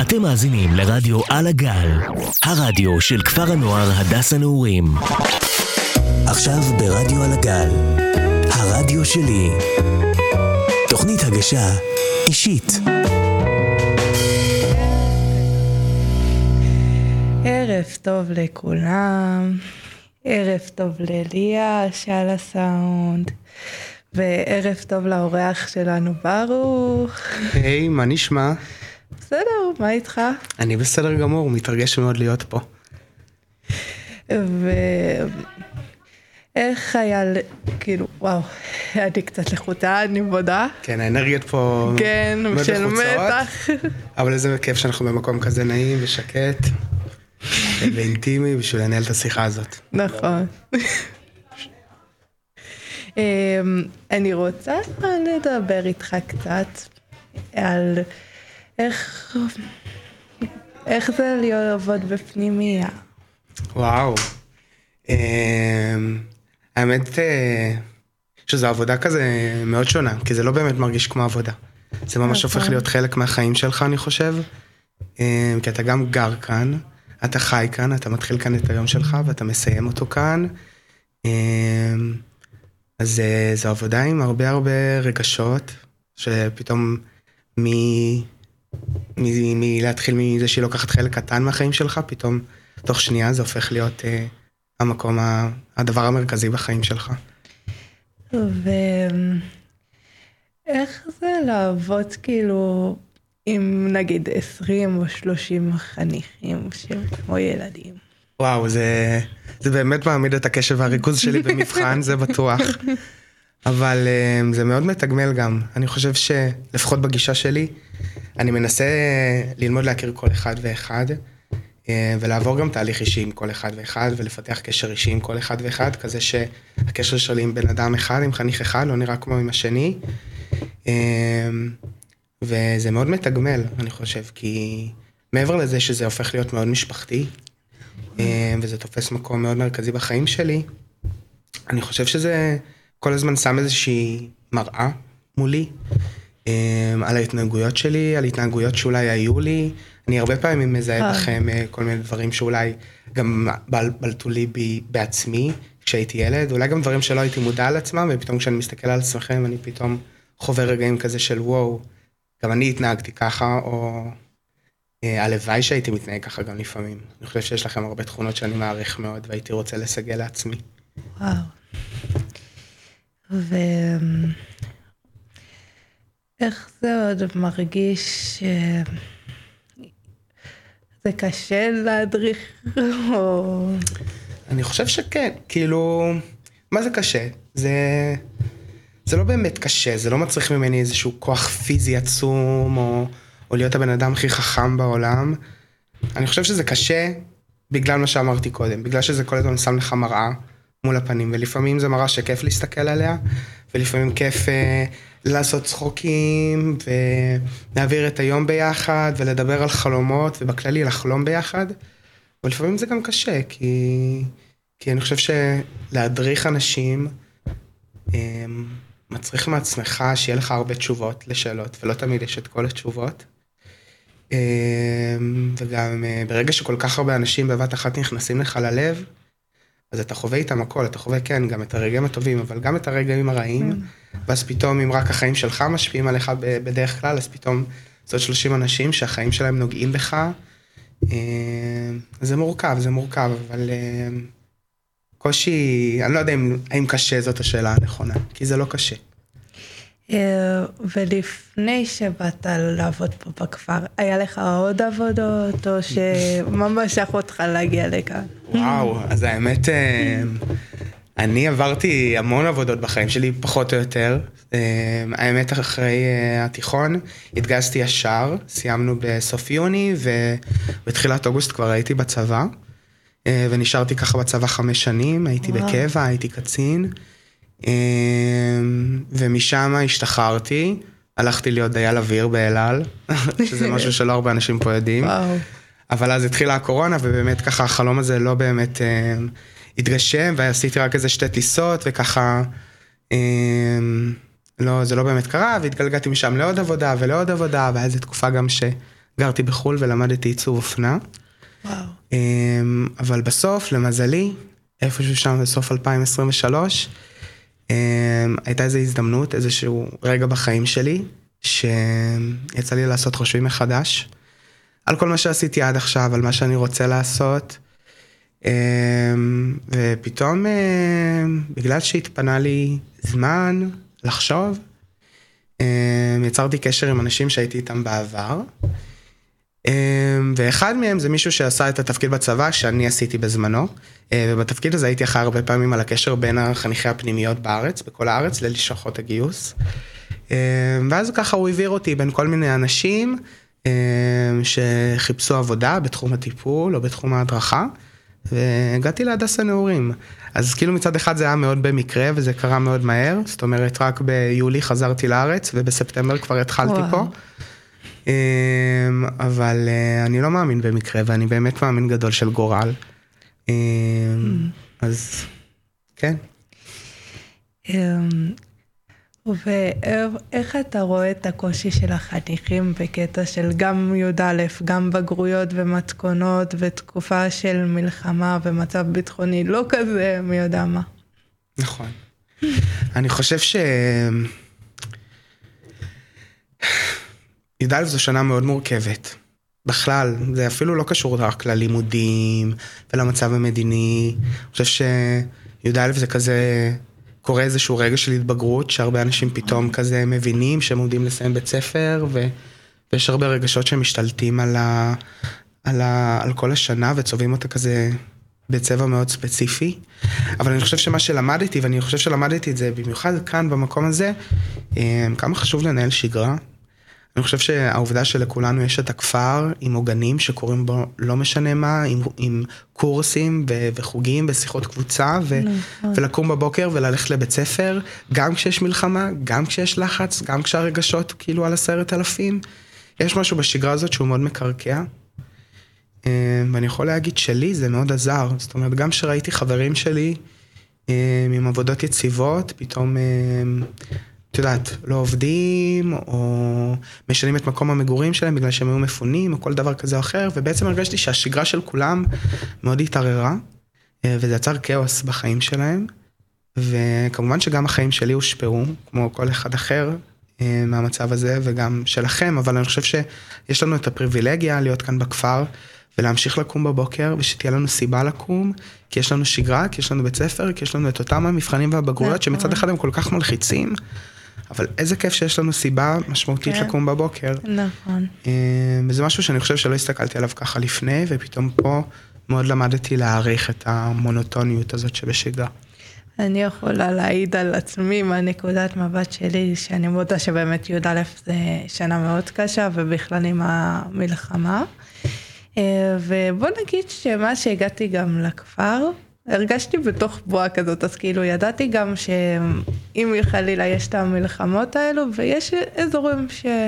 אתם מאזינים לרדיו על הגל, הרדיו של כפר הנוער הדס הנעורים. עכשיו ברדיו על הגל, הרדיו שלי. תוכנית הגשה אישית. ערב טוב לכולם, ערב טוב לליה שעל הסאונד, וערב טוב לאורח שלנו ברוך. היי, מה נשמע? בסדר, מה איתך? אני בסדר גמור, מתרגש מאוד להיות פה. איך היה, כאילו, וואו, אני קצת לחוצה, אני מודה. כן, האנרגיות פה כן, מאוד של לחוצות, מתח. אבל איזה כיף שאנחנו במקום כזה נעים ושקט ואינטימי בשביל לנהל את השיחה הזאת. נכון. אני רוצה לדבר איתך קצת על איך זה לעבוד בפנימייה. וואו. האמת שזו עבודה כזה מאוד שונה, כי זה לא באמת מרגיש כמו עבודה. זה ממש הופך להיות חלק מהחיים שלך, אני חושב. כי אתה גם גר כאן, אתה חי כאן, אתה מתחיל כאן את היום שלך, ואתה מסיים אותו כאן. אז זו עבודה עם הרבה רגשות, שפתאום מלהתחיל מזה שהיא לוקחת חלק קטן מהחיים שלך, פתאום תוך שנייה זה הופך להיות המקום, הדבר המרכזי בחיים שלך. ואיך זה לעבוד כאילו עם נגיד 20 או 30 חניכים שהם כמו ילדים? וואו, זה באמת מעמיד את הקשב והריכוז שלי במבחן, זה בטוח. אבל זה מאוד מתגמל גם. אני חושב שלפחות בגישה שלי, אני מנסה ללמוד להכיר כל אחד ואחד, ולעבור גם תהליך אישי עם כל אחד ואחד, ולפתח קשר אישי עם כל אחד ואחד, כזה שהקשר שלי עם בן אדם אחד, עם חניך אחד, לא נראה כמו עם השני. וזה מאוד מתגמל, אני חושב, כי מעבר לזה שזה הופך להיות מאוד משפחתי, וזה תופס מקום מאוד מרכזי בחיים שלי, אני חושב שזה כל הזמן שם איזושהי מראה מולי, על ההתנהגויות שלי, על התנהגויות שאולי היו לי. אני הרבה פעמים מזהה בכם כל מיני דברים שאולי גם בלטו לי בעצמי כשהייתי ילד, אולי גם דברים שלא הייתי מודע על עצמם, ופתאום כשאני מסתכל על עצמכם, אני פתאום חווה רגעים כזה של וואו, גם אני התנהגתי ככה, או הלוואי שהייתי מתנהג ככה גם לפעמים. אני חושב שיש לכם הרבה תכונות שאני מעריך מאוד, והייתי רוצה לסגל לעצמי. וואו. איך זה עוד מרגיש זה קשה להדריך או... אני חושב שכן, כאילו, מה זה קשה? זה לא באמת קשה, זה לא מצריך ממני איזשהו כוח פיזי עצום, או להיות הבן אדם הכי חכם בעולם. אני חושב שזה קשה בגלל מה שאמרתי קודם, בגלל שזה כל הזמן שם לך מראה מול הפנים, ולפעמים זה מראה שכיף להסתכל עליה, ולפעמים כיף לעשות צחוקים, ולהעביר את היום ביחד, ולדבר על חלומות, ובכללי לחלום ביחד, ולפעמים זה גם קשה, כי אני חושב שלהדריך אנשים, מצריך מעצמך שיהיה לך הרבה תשובות לשאלות, ולא תמיד יש את כל התשובות. וגם ברגע שכל כך הרבה אנשים בבת אחת נכנסים לך ללב, אז אתה חווה איתם הכל, אתה חווה כן גם את הרגעים הטובים, אבל גם את הרגעים הרעים, ואז פתאום אם רק החיים שלך משפיעים עליך בדרך כלל, אז פתאום זאת 30 אנשים שהחיים שלהם נוגעים בך. זה מורכב, אבל קושי, אני לא יודע אם קשה זאת השאלה הנכונה, כי זה לא קשה. ולפני שבאת לעבוד פה בכפר, היה לך עוד עבודות, או שממש משך אותך להגיע לכאן? וואו, אז האמת, אני עברתי המון עבודות בחיים שלי, פחות או יותר. האמת, אחרי התיכון, התגייסתי ישר, סיימנו בסוף יוני, ובתחילת אוגוסט כבר הייתי בצבא, ונשארתי ככה בצבא 5 שנים, הייתי בקבע, הייתי קצין, ומשם השתחררתי, הלכתי להיות דייל אוויר באלעל, שזה משהו שלא הרבה אנשים פה יודעים. אבל אז התחילה הקורונה, ובאמת ככה החלום הזה לא באמת התגשם, ועשיתי רק איזה 2 טיסות, וככה לא, זה לא באמת קרה, והתגלגלתי משם לעוד עבודה ולעוד עבודה, והיה איזו תקופה גם גרתי בחול ולמדתי עיצוב אופנה. וואו. אבל בסוף, למזלי, איפשהו שם בסוף 2023, הייתה איזו הזדמנות, איזשהו רגע בחיים שלי, שיצא לי לעשות חושבים מחדש, על כל מה שעשיתי עד עכשיו, על מה שאני רוצה לעשות, ופתאום, בגלל שהתפנה לי זמן לחשוב, יצרתי קשר עם אנשים שהייתי איתם בעבר, ואחד מהם זה מישהו שעשה את התפקיד בצבא שאני עשיתי בזמנו, ובתפקיד הזה הייתי אחרי הרבה פעמים על הקשר בין החניכי הפנימיות בארץ, בכל הארץ, ללשכות הגיוס, ואז ככה הוא העביר אותי בין כל מיני אנשים שחיפשו עבודה בתחום הטיפול או בתחום ההדרכה, והגעתי להדסה נעורים. אז כאילו מצד אחד זה היה מאוד במקרה, וזה קרה מאוד מהר, זאת אומרת רק ביולי חזרתי לארץ, ובספטמבר כבר התחלתי פה. אבל אני לא מאמין במקרה, ואני באמת מאמין גדול של גורל. אז כן. ואיך אתה רואה את הקושי של החניכים בקטע של גם י"א, גם בגרויות ומתכונות, ותקופה של מלחמה ומצב ביטחוני, לא כזה מי יודע מה. נכון. אני חושב י"א זו שנה מאוד מורכבת. בכלל, זה אפילו לא קשור רק ללימודים ולמצב המדיני. אני חושב שי"א זה כזה, קורה איזשהו רגע של התבגרות, שהרבה אנשים פתאום כזה מבינים שהם עומדים לסיים בית ספר, ויש הרבה רגשות שמשתלטים על כל השנה, וצובעים אותה כזה בצבע מאוד ספציפי. אבל אני חושב שמה שלמדתי, ואני חושב שלמדתי את זה במיוחד כאן במקום הזה, כמה חשוב לנהל שגרה. אני חושב שהעובדה שלכולנו יש את הכפר עם עוגנים שקוראים בו לא משנה מה, עם קורסים וחוגים ושיחות קבוצה, ולקום בבוקר וללכת לבית ספר, גם כשיש מלחמה, גם כשיש לחץ, גם כשהרגשות כאילו על 10,000. יש משהו בשגרה הזאת שהוא מאוד מקרקע, ואני יכול להגיד שלי זה מאוד עזר. זאת אומרת, גם שראיתי חברים שלי עם עבודות יציבות, פתאום את יודעת, לא עובדים, או משנים את מקום המגורים שלהם בגלל שהם היו מפונים, או כל דבר כזה או אחר, ובעצם הרגשתי שהשגרה של כולם מאוד התערערה, וזה יצר כאוס בחיים שלהם, וכמובן שגם החיים שלי הושפעו, כמו כל אחד אחר, מהמצב הזה, וגם שלכם, אבל אני חושב שיש לנו את הפריבילגיה להיות כאן בכפר, ולהמשיך לקום בבוקר, ושתהיה לנו סיבה לקום, כי יש לנו שגרה, כי יש לנו בית ספר, כי יש לנו את אותם המבחנים והבגרויות, שמצד אחד הם כל כך מלחיצים, אבל איזה כיף שיש לנו סיבה משמעותית לקום בבוקר. נכון. וזה משהו שאני חושב שלא הסתכלתי עליו ככה לפני, ופתאום פה מאוד למדתי להעריך את המונוטוניות הזאת שבשגרה. אני יכולה להעיד על עצמי מהנקודת מבט שלי, שאני מודה שבאמת י"א זה שנה מאוד קשה, ובכלל עם המלחמה. ובוא נגיד שמה שהגעתי גם לכפר, הרגשתי בתוך בועה כזאת, אז כאילו ידעתי גם שאם חלילה יש את המלחמות האלו, ויש אזורים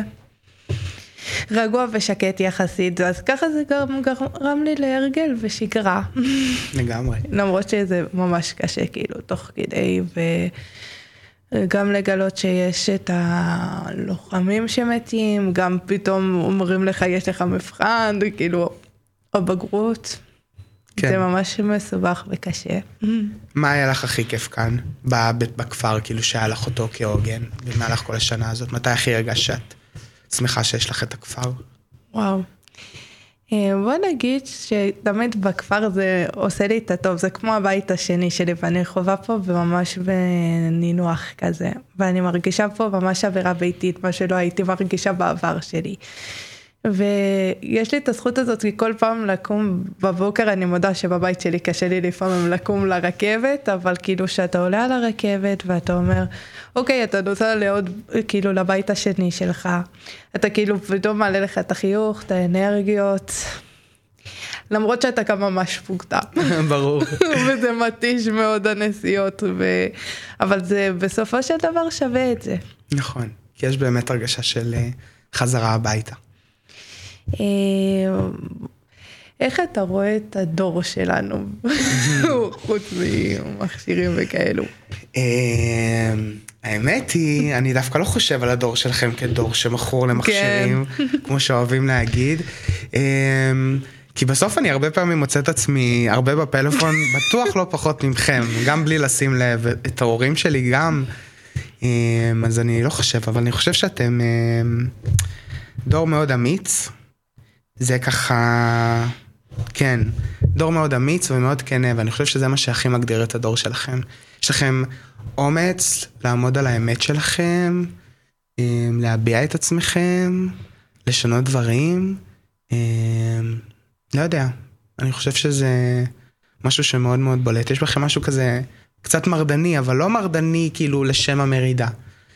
שרגוע ושקט יחסית, אז ככה זה גם גרם לי להרגל ושגרה. לגמרי. למרות שזה ממש קשה, כאילו, תוך כדי, וגם לגלות שיש את הלוחמים שמתים, גם פתאום אומרים לך, יש לך מבחן, כאילו, או בגרות. כן. זה ממש מסובך וקשה. מה היה לך הכי כיף כאן, בכפר, כאילו שהיה לך אותו כעוגן, במהלך כל השנה הזאת? מתי הכי הרגשת שאת שמחה שיש לך את הכפר? וואו. בוא נגיד שתמיד בכפר זה עושה לי את הטוב, זה כמו הבית השני שלי, ואני חובה פה ממש בנינוח כזה, ואני מרגישה פה ממש אווירה ביתית, מה שלא הייתי מרגישה בעבר שלי. ויש לי את הזכות הזאת, כי כל פעם לקום בבוקר, אני מודה שבבית שלי קשה לי לפעמים לקום לרכבת, אבל כאילו שאתה עולה על הרכבת ואתה אומר, אוקיי, אתה נוסע לעוד, כאילו לבית השני שלך, אתה כאילו פתאום מעלה לך את החיוך, את האנרגיות, למרות שאתה גם ממש פוגטה. ברור. וזה מתיש מאוד הנסיעות, אבל זה בסופו של דבר שווה את זה. נכון, כי יש באמת הרגשה של חזרה הביתה. איך אתה רואה את הדור שלנו, חוץ ממכשירים וכאלו? האמת היא, אני דווקא לא חושב על הדור שלכם כדור שמכור למכשירים, כמו שאוהבים להגיד. כי בסוף אני הרבה פעמים מוצא את עצמי, הרבה בפלאפון, בטוח לא פחות ממכם, גם בלי לשים לב, את ההורים שלי גם. אז אני לא חושב, אבל אני חושב שאתם דור מאוד אמיץ. זה ככה, כן, דור מאוד אמיץ ומאוד כנה, ואני חושב שזה מה שהכי מגדיר את הדור שלכם. יש לכם אומץ לעמוד על האמת שלכם, להביע את עצמכם, לשנות דברים. לא יודע, אני חושב שזה משהו שמאוד מאוד בולט. יש בכם משהו כזה קצת מרדני, אבל לא מרדני כאילו לשם המרידה.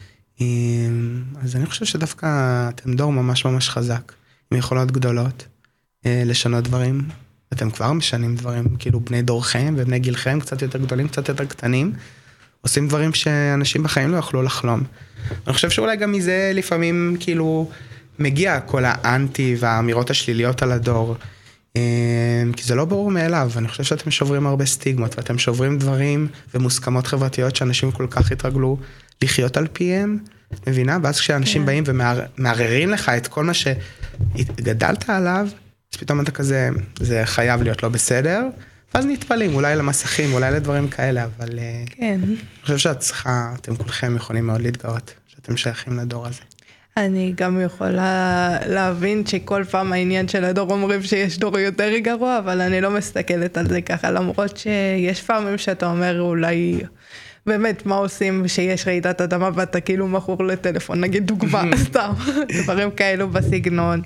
אז אני חושב שדווקא אתם דור ממש ממש חזק, עם יכולות גדולות, לשנות דברים. אתם כבר משנים דברים, כאילו בני דורכם ובני גילכם, קצת יותר גדולים, קצת יותר קטנים, עושים דברים שאנשים בחיים לא יכלו לחלום. אני חושב שאולי גם מזה לפעמים כאילו מגיע כל האנטי והאמירות השליליות על הדור, כי זה לא ברור מאליו. אני חושב שאתם שוברים הרבה סטיגמות, ואתם שוברים דברים ומוסכמות חברתיות שאנשים כל כך התרגלו לחיות על פיהם, מבינה? ואז כשאנשים באים ומערערים לך את כל מה שגדלת עליו, אז פתאום אתה כזה, זה חייב להיות לא בסדר, ואז נתפלים, אולי למסכים, אולי לדברים כאלה, אבל אני חושב שאתם כולכם יכולים מאוד להתגאות, שאתם שייכים לדור הזה. אני גם יכולה להבין שכל פעם העניין של הדור אומרים שיש דור יותר גרוע, אבל אני לא מסתכלת על זה ככה, למרות שיש פעמים שאתה אומר אולי, באמת מה עושים שיש רעידת אדמה ואתה כאילו מכור לטלפון, נגיד דוגמה, סתם, דברים כאלו בסגנון.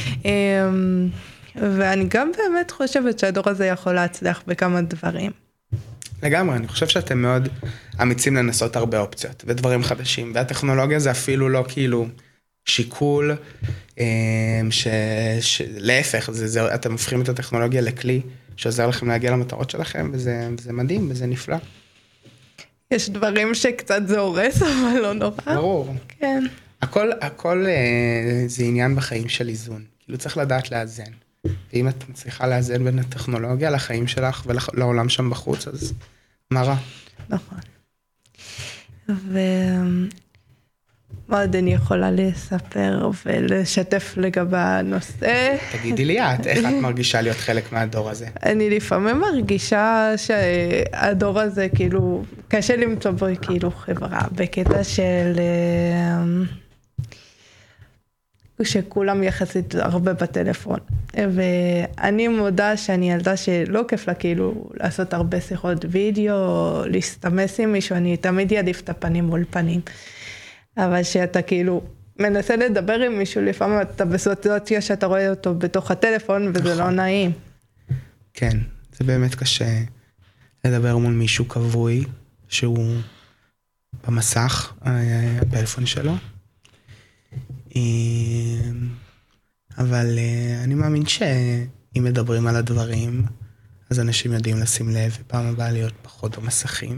ואני גם באמת חושבת שהדור הזה יכול להצליח בכמה דברים. לגמרי, אני חושב שאתם מאוד אמיצים לנסות הרבה אופציות ודברים חדשים, והטכנולוגיה זה אפילו לא כאילו שיקול, להפך, אתם הופכים את הטכנולוגיה לכלי שעוזר לכם להגיע למטרות שלכם, וזה מדהים וזה נפלא. יש דברים שקצת זה הורס, אבל לא נורא. ברור. כן. הכל זה עניין בחיים של איזון, כאילו צריך לדעת לאזן. ואם את מצליחה לאזן בין הטכנולוגיה לחיים שלך ולעולם שם בחוץ, אז מה רע? נכון. מה עוד אני יכולה לספר ולשתף לגבי הנושא? תגידי לי את, איך את מרגישה להיות חלק מהדור הזה? אני לפעמים מרגישה שהדור הזה כאילו, קשה למצוא בו כאילו חברה, בקטע של שכולם יחסית הרבה בטלפון. ואני מודה שאני ילדה שלא כיף לה כאילו לעשות הרבה שיחות וידאו, או להסתמס עם מישהו, אני תמיד יעדיף את הפנים מול פנים. אבל שאתה כאילו מנסה לדבר עם מישהו, לפעמים אתה בסיטואציה שאתה רואה אותו בתוך הטלפון, וזה לא נעים. כן, זה באמת קשה לדבר מול מישהו קבוי, שהוא במסך, הפלאפון שלו. אבל אני מאמין שאם מדברים על הדברים, אז אנשים יודעים לשים לב, ופעם הבאה להיות פחות במסכים.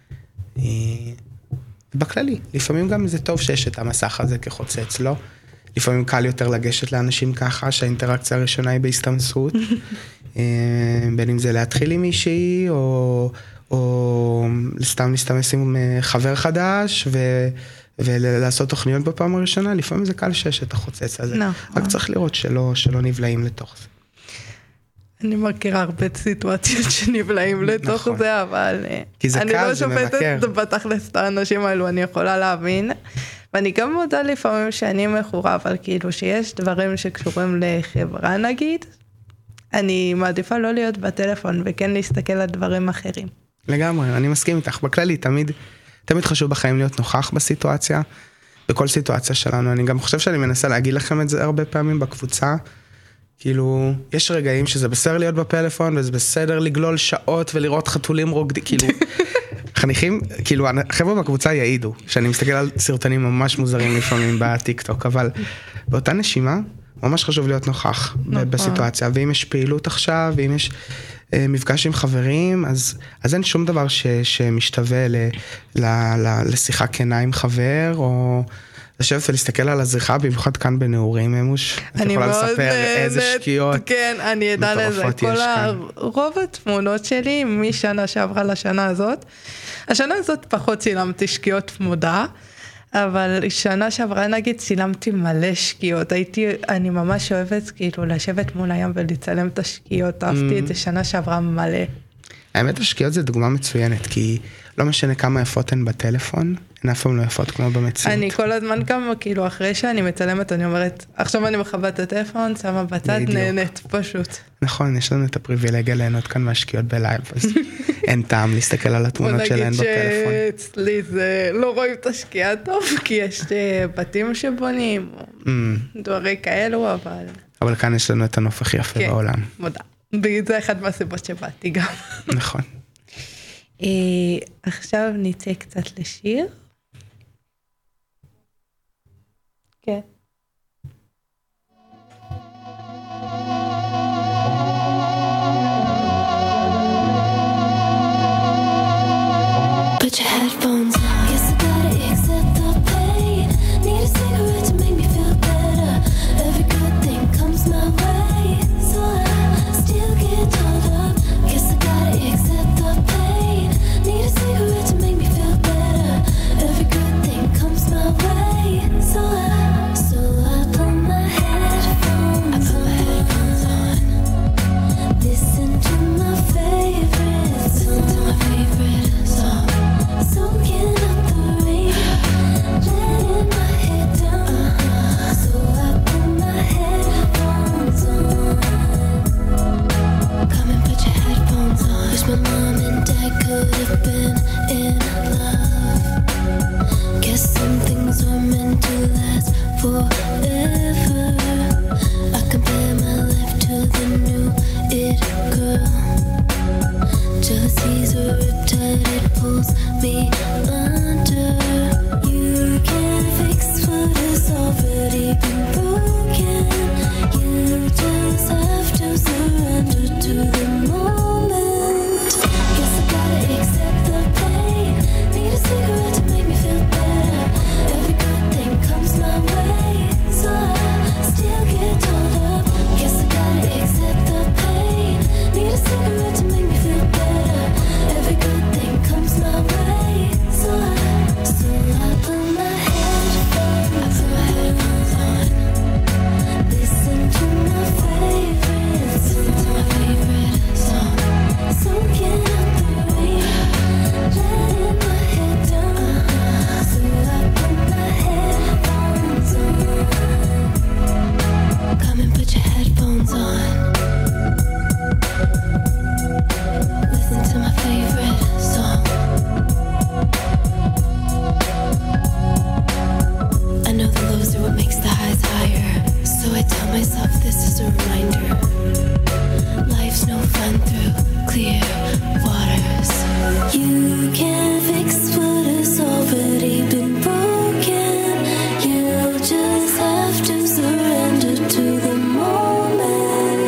בכללי, לפעמים גם זה טוב שיש את המסך הזה כחוצץ, לא? לפעמים קל יותר לגשת לאנשים ככה, שהאינטראקציה הראשונה היא בהסתמסות, בין אם זה להתחיל עם מישהי, או סתם להסתמס עם חבר חדש, ולעשות תוכניות בפעם הראשונה, לפעמים זה קל שיש את החוצץ הזה. רק צריך לראות שלא נבלעים לתוך זה. אני מכירה הרבה סיטואציות שנבלעים לתוך זה, אבל אני לא שופטת בתכלס את האנשים האלו, אני יכולה להבין. ואני גם מודה לפעמים שאני מכורה, אבל כאילו שיש דברים שקשורים לחברה נגיד, אני מעדיפה לא להיות בטלפון וכן להסתכל על דברים אחרים. לגמרי, אני מסכים איתך. בכללי, תמיד חשוב בחיים להיות נוכח בסיטואציה, בכל סיטואציה שלנו. אני גם חושב שאני מנסה להגיד לכם את זה הרבה פעמים בקבוצה, כאילו, יש רגעים שזה בסדר להיות בפלאפון, וזה בסדר לגלול שעות ולראות חתולים רוקדים, כאילו, חניכים, כאילו, החבר'ה בקבוצה יעידו, שאני מסתכל על סרטונים ממש מוזרים לפעמים בטיק-טוק, אבל באותה נשימה, ממש חשוב להיות נוכח בסיטואציה, ואם יש פעילות עכשיו, ואם יש מפגש עם חברים, אז אין שום דבר שמשתווה לשיחה כנה עם חבר, לשבת ולהסתכל על הזריחה, במיוחד כאן בנעורים, אמוש. את יכולה לספר איזה שקיעות. כן, אני יודע לזה. רוב התמונות שלי, משנה שעברה לשנה הזאת, השנה הזאת פחות צילמתי שקיעות מודעה, אבל שנה שעברה נגיד צילמתי מלא שקיעות, אני ממש אוהבת כאילו לשבת מול הים ולצלם את השקיעות, אהבתי את זה שנה שעברה מלא. האמת השקיעות זה דוגמה מצוינת, כי לא משנה כמה יפות הן בטלפון, הן אף פעם לא יפות כמו במציאות. אני כל הזמן גם, כאילו אחרי שאני מצלמת, אני אומרת, עכשיו אני מחבאת את הטלפון, שמה בצד, נהנית, פשוט. נכון, יש לנו את הפריבילגיה ליהנות כאן מהשקיעות בלייב, אז אין טעם להסתכל על התמונות שלהן בטלפון. בוא נגיד שאצלי זה לא רואים את השקיעה טוב, כי יש בתים שבונים, דברי כאלו, אבל כאן יש לנו את הנוף הכי יפה בעולם. כן, מודה. זה אחד מהסיבות שבאתי גם. נכון. עכשיו נצא קצת לשיר. כן. Put your headphones on. Guess I gotta accept the pain. Need a cigarette to make me feel better. Every good thing comes my way, so I still get caught up. Guess I gotta accept the pain. Need a cigarette to make me feel better. Every good thing comes my way, so I put my headphones on. Listen to my favorite song. Soaking up the rain, letting my head down. So I put my headphones on. Come and put your headphones on. Wish my mom and dad could have been in love. Guess some things were meant to last forever. I compare my life to the new it girl. Jealousy's a riptide, it pulls me under. You can't fix what has already been broken. You just have to surrender to the moment. Guess I gotta accept the pain. Need a cigarette to make me feel better. Every good thing comes my way, so I still get caught up. Guess I gotta accept the pain. Need a cigarette to make me feel better. Every good thing comes my way, so I put my headphones on. Listen to my favorite song. Soaking up the rain, letting my head down. So I put my headphones on. Come and put your headphones on. Listen to my favorite song. I know the lows are what makes the highs higher, so I tell myself this is a reminder. Life's no fun through clear waters. You can't fix what has already been broken. You just have to surrender to the moment.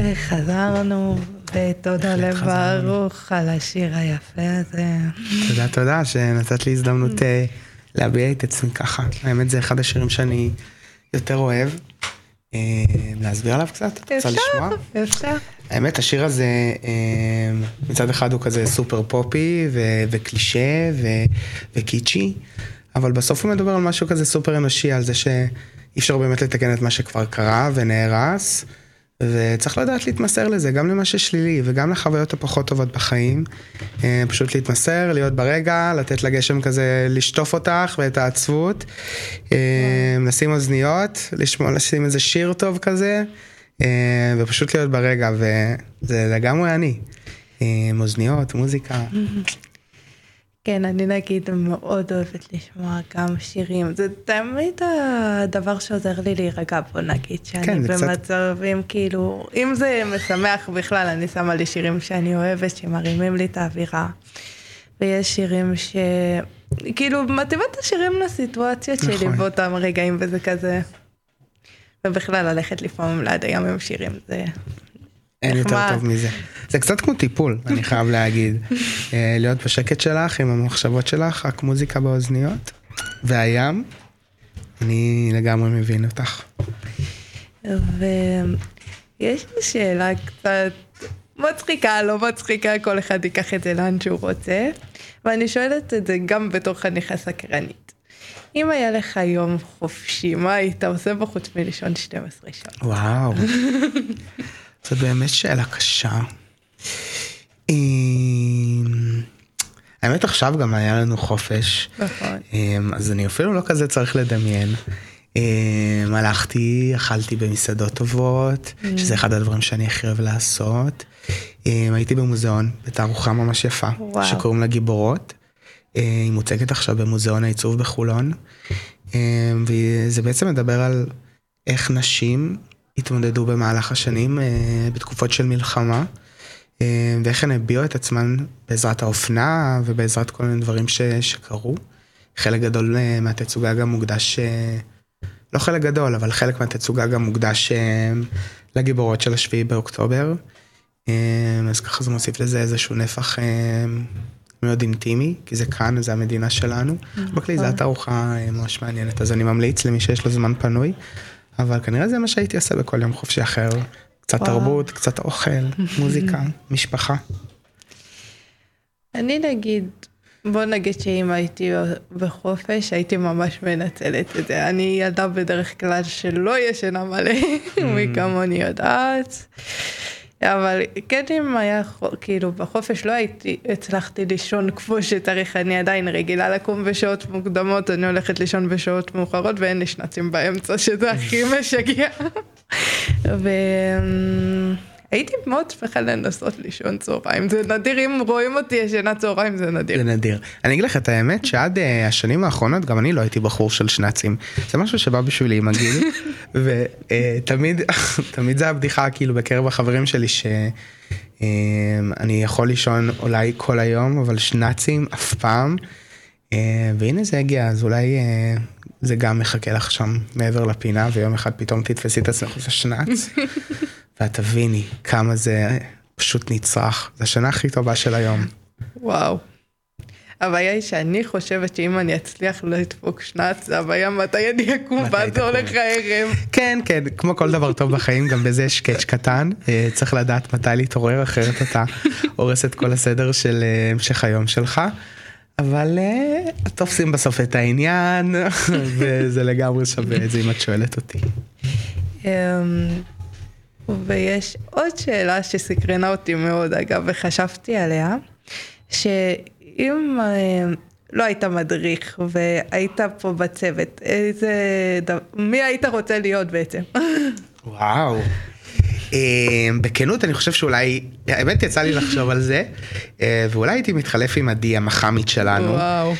וחזרנו, ותודה לברוך על השיר היפה הזה. תודה שנתת לי הזדמנות להביע את עצמי ככה. האמת זה אחד השירים שאני יותר אוהב. להסביר עליו קצת? את רוצה לשמוע? אפשר. האמת השיר הזה מצד אחד הוא כזה סופר פופי וקלישה וקיצ'י, אבל בסוף הוא מדבר על משהו כזה סופר אנושי, על זה שאי אפשר באמת לתקן את מה שכבר קרה ונהרס, וצריך לדעת להתמסר לזה, גם למה ששלילי וגם לחוויות הפחות טובות בחיים. פשוט להתמסר, להיות ברגע, לתת לגשם כזה, לשטוף אותך ואת העצבות, לשים אוזניות, לשים איזה שיר טוב כזה, ופשוט להיות ברגע, וזה לגמרי אני. אוזניות, מוזיקה. כן, אני נגיד מאוד אוהבת לשמוע גם שירים. זה תמיד הדבר שעוזר לי להירגע בו, נגיד, שאני במצבים כאילו, אם זה משמח בכלל, אני שמה לי שירים שאני אוהבת, שמרימים לי את האווירה. ויש שירים כאילו, מתאימה את השירים לסיטואציות שלי באותם רגעים, וזה כזה. ובכלל, ללכת לפעמים ליד הים עם שירים, זה... אין יותר טוב מזה. זה קצת כמו טיפול, אני חייב להגיד. להיות בשקט שלך, עם המחשבות שלך, רק מוזיקה באוזניות, והים, אני לגמרי מבין אותך. ויש לי שאלה קצת מצחיקה, לא מצחיקה, כל אחד ייקח את זה לאן שהוא רוצה, ואני שואלת את זה גם בתור חניכה סקרנית. אם היה לך יום חופשי, מה היית עושה בו חוץ מלישון 12 שעות? וואו. זאת באמת שאלה קשה. האמת עכשיו גם היה לנו חופש. נכון. אז אני אפילו לא כזה צריך לדמיין. הלכתי, אכלתי במסעדות טובות, שזה אחד הדברים שאני הכי אוהב לעשות. הייתי במוזיאון, בתערוכה ממש יפה, שקוראים לה גיבורות. היא מוצגת עכשיו במוזיאון העיצוב בחולון. וזה בעצם מדבר על איך נשים התמודדו במהלך השנים בתקופות של מלחמה, ואיך הן הביאו את עצמן בעזרת האופנה ובעזרת כל מיני דברים שקרו. חלק גדול מהתצוגה גם מוקדש, לא חלק גדול, אבל חלק מהתצוגה גם מוקדש לגיבורות של 7 באוקטובר. אז ככה זה מוסיף לזה איזשהו נפח מאוד אינטימי, כי זה כאן, זה המדינה שלנו. בכלי זה התערוכה ממש מעניינת, אז אני ממליץ למי שיש לו זמן פנוי, אבל כנראה זה מה שהייתי עושה בכל יום חופשי אחר. קצת תרבות, קצת אוכל, מוזיקה, משפחה. אני נגיד, בוא נגיד שאם הייתי בחופש, הייתי ממש מנצלת את זה. אני ילדה בדרך כלל שלא ישנה מלא, מי כמוני יודעת. אבל כן, אם היה, כאילו, בחופש לא הצלחתי לישון כמו שצריך, אני עדיין רגילה לקום בשעות מוקדמות, אני הולכת לישון בשעות מאוחרות, ואין לי שנצים באמצע, שזה הכי משגע. והייתי מאוד שמחה לנסות לישון צהריים, זה נדיר, אם רואים אותי ישנה צהריים, זה נדיר. זה נדיר. אני אגיד לך את האמת, שעד השנים האחרונות, גם אני לא הייתי בחור של שנצים. זה משהו שבא בשבילי עם הגיל, ותמיד זה הבדיחה, כאילו, בקרב החברים שלי, שאני יכול לישון אולי כל היום, אבל שנצים אף פעם, והנה זה הגיע, אז אולי זה גם מחכה לך שם מעבר לפינה, ויום אחד פתאום תתפסי את עצמך עושה שנץ, ואת תביני כמה זה פשוט נצרך. זה השנה הכי טובה של היום. וואו. הבעיה היא שאני חושבת שאם אני אצליח לדפוק שנץ, הבעיה מתי אני אקום ואז זה הולך הערב. כן, כן, כמו כל דבר טוב בחיים, גם בזה יש קאץ' קטן. צריך לדעת מתי להתעורר, אחרת אתה הורס את כל הסדר של המשך היום שלך. אבל תופסים בסוף את העניין, וזה לגמרי שווה את זה אם את שואלת אותי. ויש עוד שאלה שסקרנה אותי מאוד, אגב, וחשבתי עליה, שאם לא היית מדריך והיית פה בצוות, מי היית רוצה להיות בעצם? וואו. בכנות אני חושב שאולי, האמת יצא לי לחשוב על זה, ואולי הייתי מתחלף עם עדי המחמית שלנו. וואו.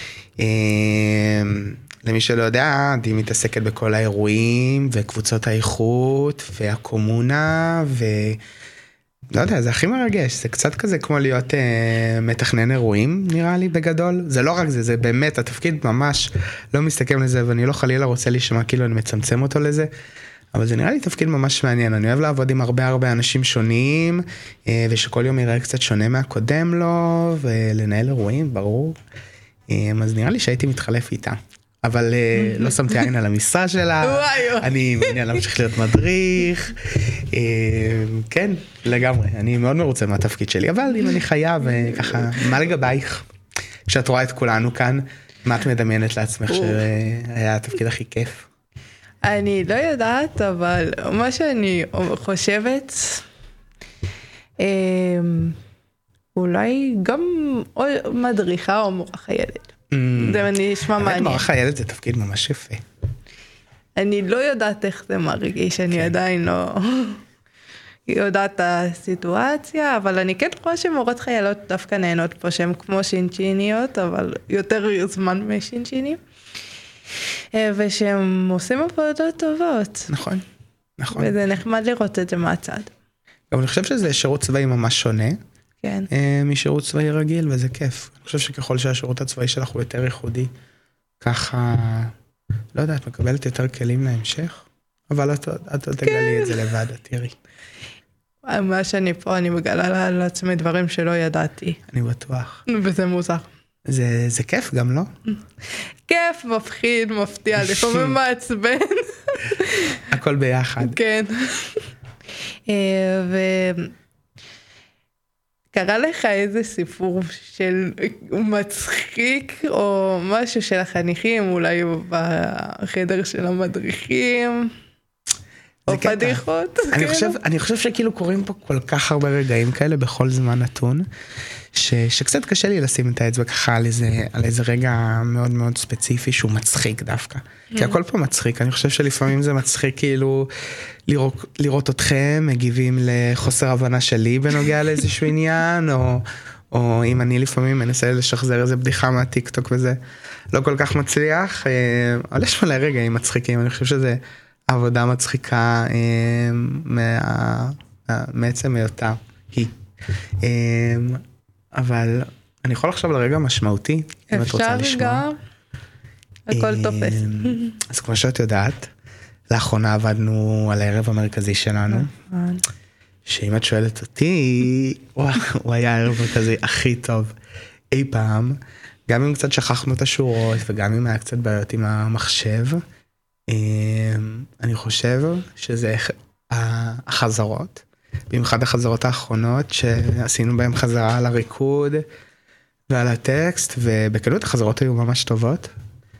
למי שלא יודע, עדי מתעסקת בכל האירועים, וקבוצות האיכות, והקומונה, לא יודע, זה הכי מרגש, זה קצת כזה כמו להיות מתכנן אירועים, נראה לי בגדול. זה לא רק זה, זה באמת, התפקיד ממש לא מסתכם לזה, ואני לא חלילה רוצה לשמוע כאילו אני מצמצם אותו לזה, אבל זה נראה לי תפקיד ממש מעניין, אני אוהב לעבוד עם הרבה אנשים שונים, ושכל יום יראה קצת שונה מהקודם לו, ולנהל אירועים, ברור. אז נראה לי שהייתי מתחלף איתה. אבל לא שמתי עין על המשרה שלה, אני מעניין להמשיך להיות מדריך, כן, לגמרי, אני מאוד מרוצה מהתפקיד שלי, אבל אם אני חייב, ככה, מה לגבייך? כשאת רואה את כולנו כאן, מה את מדמיינת לעצמך שהיה התפקיד הכי כיף? אני לא יודעת, אבל מה שאני חושבת, אולי גם או מדריכה או מורה חיילת. זה נשמע מעניין. מורה חיילת זה תפקיד ממש יפה. אני לא יודעת איך זה מרגיש, אני עדיין לא יודעת את הסיטואציה, אבל אני כן חושבת שמורות חיילות דווקא נהנות פה, שהן כמו שינצ'יניות, אבל יותר זמן משינצ'ינים, ושהם עושים עבודות טובות. נכון, נכון. וזה נחמד לראות את זה מהצד. גם אני חושב שזה שירות צבאי ממש שונה, כן. משירות צבאי רגיל, וזה כיף. אני חושב שככל שהשירות הצבאי שלך הוא יותר ייחודי, ככה, לא יודע, את מקבלת יותר כלים להמשך, אבל את תגלי את זה לבד, תראי. מה שאני פה, אני מגלה על עצמי דברים שלא ידעתי. אני בטוח. וזה מוזר. זה כיף גם, לא? כיף, מפחיד, מפתיע, לפעמים מעצבן. הכל ביחד. כן. קרה לך איזה סיפור של מצחיק או משהו של החניכים, אולי בחדר של המדריכים, או פדיחות? אני חושב שכאילו קוראים פה כל כך הרבה רגעים כאלה בכל זמן נתון, שקצת קשה לי לשים את האצבע ככה על איזה רגע מאוד מאוד ספציפי שהוא מצחיק דווקא. כי הכל פה מצחיק, אני חושב שלפעמים זה מצחיק כאילו לראות אתכם מגיבים לחוסר הבנה שלי בנוגע לאיזשהו עניין, או אם אני לפעמים מנסה לשחזר איזה בדיחה מהטיקטוק וזה לא כל כך מצליח, אבל יש מלא רגעים מצחיקים, אני חושב שזה עבודה מצחיקה מעצם היותה היא. אבל אני יכול לחשוב לרגע משמעותי, אם את רוצה לשמוע. אפשר גם, הכל תופס. אז כמו שאת יודעת, לאחרונה עבדנו על הערב המרכזי שלנו, שאם את שואלת אותי, הוא היה הערב המרכזי הכי טוב אי פעם, גם אם קצת שכחנו את השורות, וגם אם היה קצת בעיות עם המחשב, אני חושב שזה החזרות, במיוחד החזרות האחרונות שעשינו בהם חזרה על הריקוד ועל הטקסט, ובקלות החזרות היו ממש טובות.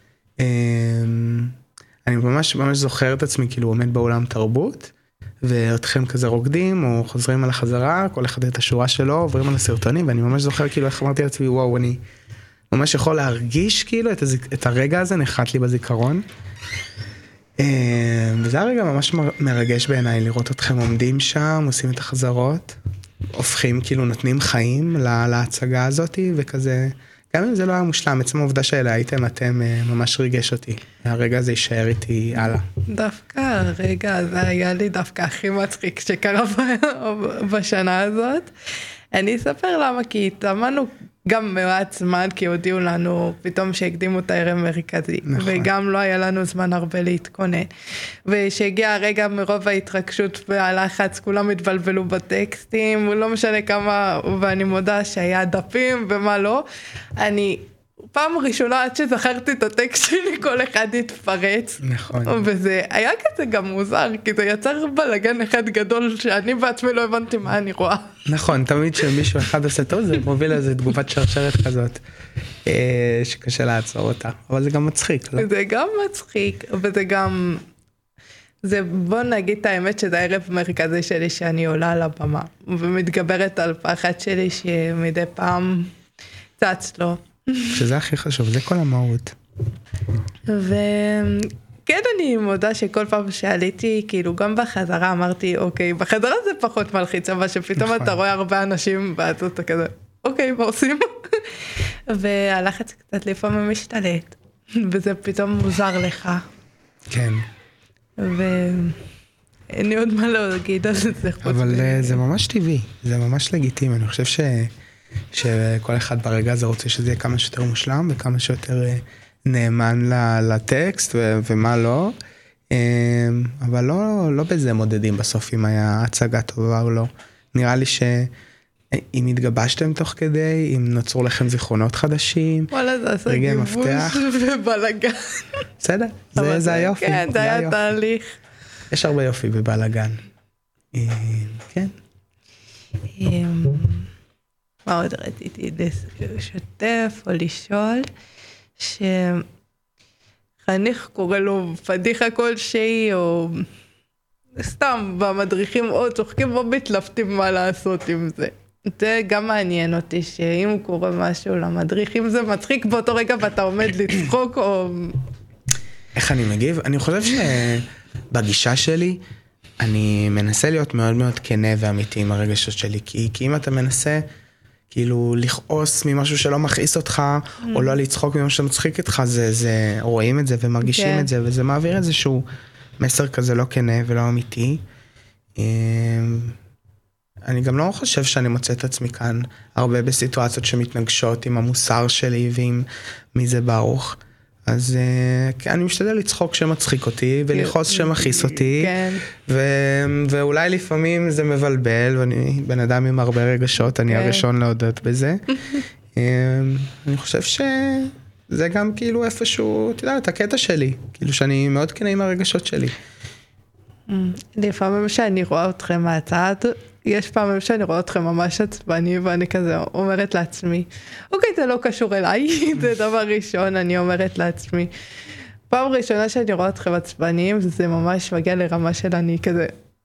אני ממש זוכר את עצמי כאילו עומד באולם תרבות, ואתכם כזה רוקדים או חוזרים על החזרה, כל אחד את השורה שלו, עוברים על הסרטונים, ואני ממש זוכר כאילו איך אמרתי לעצמי, וואו, אני ממש יכול להרגיש כאילו את הרגע הזה נחת לי בזיכרון. וזה הרגע ממש מרגש בעיניי לראות אתכם עומדים שם, עושים את החזרות, הופכים כאילו נותנים חיים להצגה הזאת, וכזה, גם אם זה לא היה מושלם, עצם העובדה שאלה הייתם, אתם ממש ריגש אותי. הרגע הזה יישאר איתי הלאה. דווקא הרגע הזה היה לי דווקא הכי מצחיק שקרה בשנה הזאת. אני אספר למה, כי התאמנו גם מעט זמן, כי הודיעו לנו פתאום שהקדימו את הערב המרכזי, נכון. וגם לא היה לנו זמן הרבה להתכונן. ושהגיע הרגע מרוב ההתרגשות והלחץ, כולם התבלבלו בטקסטים, לא משנה כמה, ואני מודה שהיה דפים ומה לא. אני פעם ראשונה עד שזכרתי את הטקסט שלי, כל אחד התפרץ. נכון. וזה היה כזה גם מוזר, כי זה יצר בלגן אחד גדול, שאני בעצמי לא הבנתי מה אני רואה. נכון, תמיד שמישהו אחד עושה טוב, זה מוביל איזו תגובת שרשרת כזאת, שקשה לעצור אותה. אבל זה גם מצחיק, לא? זה גם מצחיק, וזה גם, בוא נגיד את האמת שזה הערב מרכזי שלי, שאני עולה על הבמה, ומתגברת על פחד שלי, שמדי פעם צץ לו. שזה הכי חשוב, זה כל המהות. וכן, אני מודה שכל פעם שעליתי, כאילו גם בחזרה אמרתי, אוקיי, בחזרה זה פחות מלחיץ, אבל שפתאום אתה רואה הרבה אנשים, ואז אתה כזה, אוקיי, מה עושים? והלחץ קצת לפעמים משתלט, וזה פתאום מוזר לך. כן. ואין לי עוד מה להגיד על זה. אבל זה ממש טבעי, זה ממש לגיטימי, אני חושב שכל אחד ברגע הזה רוצה שזה יהיה כמה שיותר מושלם, וכמה שיותר נאמן לטקסט, ומה לא. אבל לא בזה מודדים בסוף אם היה הצגה טובה או לא. נראה לי שאם התגבשתם תוך כדי, אם נוצרו לכם זיכרונות חדשים, וואלה, זה עשה רגעי גיבוש מפתח. ובלגן. בסדר, אבל זה היופי. כן, זה היה היופי. תהליך. יש הרבה יופי בבלגן. כן. מה עוד רציתי לשתף או לשאול? שחניך קורא לו פדיחה כלשהי, או סתם במדריכים או צוחקים או מתלבטים מה לעשות עם זה. זה גם מעניין אותי, שאם הוא קורא משהו למדריך, אם זה מצחיק באותו רגע ואתה עומד לצחוק או... איך אני מגיב? אני חושב שבגישה שלי, אני מנסה להיות מאוד מאוד כנה ואמיתי עם הרגשות שלי, כי אם אתה מנסה כאילו לכעוס ממשהו שלא מכעיס אותך, או לא לצחוק ממשהו שמצחיק איתך, זה רואים את זה ומרגישים את זה, וזה מעביר איזשהו מסר כזה לא כנה ולא אמיתי. אני גם לא חושב שאני מוצא את עצמי כאן הרבה בסיטואציות שמתנגשות עם המוסר שלי ועם מי זה ברוך. אז אני משתדל לצחוק שמצחיק אותי ולחוס שמכעיס אותי, ואולי לפעמים זה מבלבל, ואני בן אדם עם הרבה רגשות, אני הראשון להודות בזה. אני חושב שזה גם כאילו איפשהו, אתה יודע, את הקטע שלי, כאילו שאני מאוד כנה עם הרגשות שלי. לפעמים שאני רואה אתכם מהצד, יש פעמים שאני רואה אתכם ממש עצבני, ואני כזה אומרת לעצמי, אוקיי, זה לא קשור אליי, זה דבר ראשון, אני אומרת לעצמי. פעם ראשונה שאני רואה אתכם עצבניים, זה ממש מגיע לרמה של אני כזה,